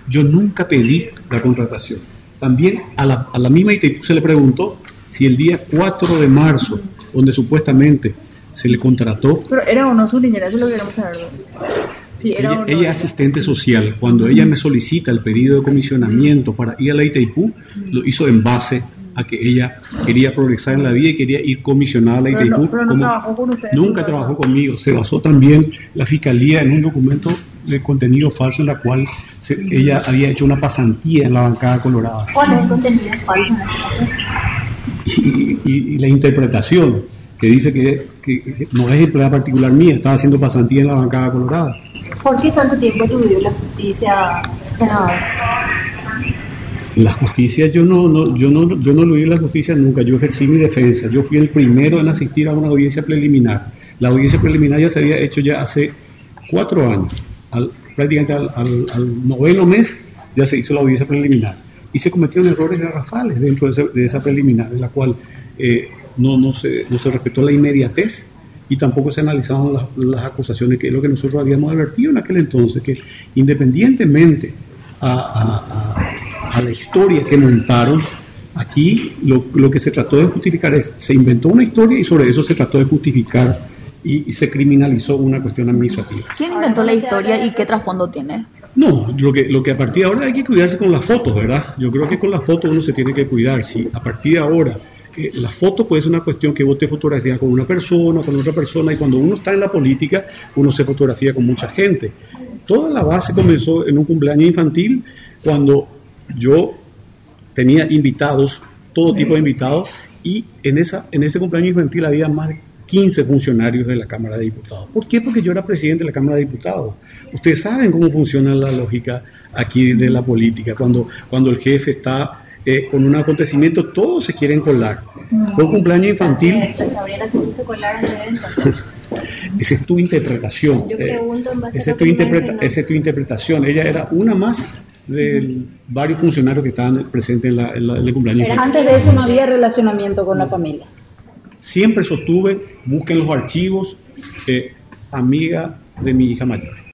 Yo nunca pedí la contratación. También a la misma Itaipú se le preguntó si el día 4 de marzo, donde supuestamente se le contrató... Pero era o no su niñera, eso es lo que queremos saber. Sí, ella es asistente social. Cuando ella me solicita el pedido de comisionamiento para ir a la Itaipú, lo hizo en base a que ella quería progresar en la vida y quería ir comisionada a la Itaipú. Pero no trabajó con ustedes. Nunca trabajó conmigo. Se basó también la Fiscalía en un documento de contenido falso en la cual ella había hecho una pasantía en la bancada colorada. ¿Cuál es el contenido falso en este caso? Y la interpretación que dice que no es empleada particular mía, estaba haciendo pasantía en la bancada colorada. ¿Por qué tanto tiempo eludió la justicia, senador? La justicia, yo no eludí la justicia nunca. Yo ejercí mi defensa. Yo fui el primero en asistir a una audiencia preliminar. La audiencia preliminar ya se había hecho ya hace 4 años. Prácticamente al 9º mes ya se hizo la audiencia preliminar. Y se cometieron errores garrafales dentro de esa preliminar, en la cual no se respetó la inmediatez y tampoco se analizaron las acusaciones, que es lo que nosotros habíamos advertido en aquel entonces, que independientemente a la historia que montaron, aquí lo que se trató de justificar se inventó una historia y sobre eso se trató de justificar y se criminalizó una cuestión administrativa. ¿Quién inventó la historia y qué trasfondo tiene? No, lo que a partir de ahora hay que cuidarse con las fotos, ¿verdad? Yo creo que con las fotos uno se tiene que cuidar. Si a partir de ahora la foto puede ser una cuestión que vos te fotografías con una persona, con otra persona, y cuando uno está en la política, uno se fotografía con mucha gente. Toda la base comenzó en un cumpleaños infantil, cuando yo tenía invitados, todo tipo de invitados, y en ese cumpleaños infantil había más de 15 funcionarios de la Cámara de Diputados. ¿Por qué? Porque yo era presidente de la Cámara de Diputados. Ustedes saben cómo funciona la lógica aquí de la política. Cuando el jefe está con un acontecimiento, todos se quieren colar. Fue un cumpleaños infantil. Gabriela se puso colar en el evento. Esa es tu interpretación. Yo pregunto en base Esa es tu interpretación. Ella era una más de varios funcionarios que estaban presentes en el cumpleaños infantil. Antes de eso no había relacionamiento con la familia. Siempre sostuve, busquen los archivos, amiga de mi hija mayor.